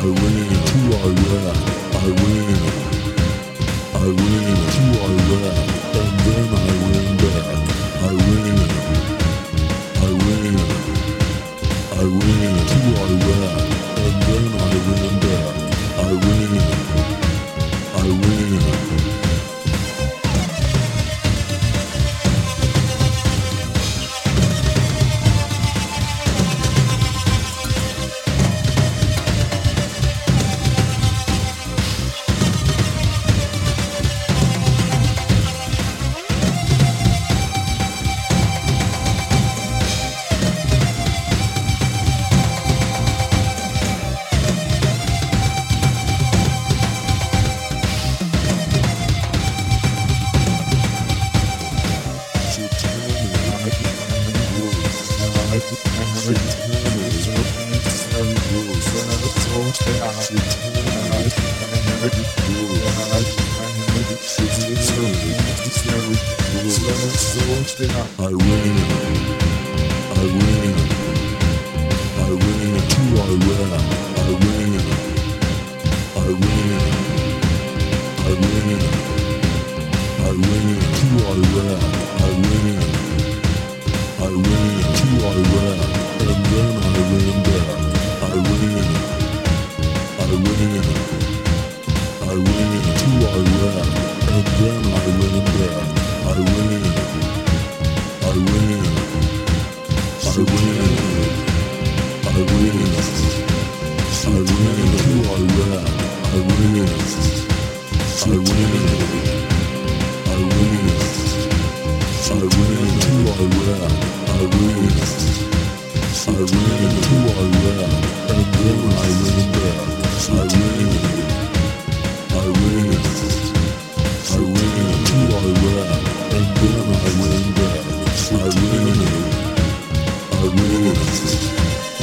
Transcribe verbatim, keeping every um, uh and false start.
win to Iraq. I win. I win to Iraq, and then I win back. I win. I win. I win to Iraq, and then I win back. I win. I win. I win. I win. I win to Iraq. I win. I win. I win. I win to Iraq. I win. I win to Iraq, and then I win back. I win. I win. I win to Iraq, and then I win back. I win. I win. I win. I win. I win to Iraq. I win. I win. I win. I win to Iraq. I win. I win to Iraq, and then I win back. I win. I win. I win to Iraq, and then I win back. I win. I win.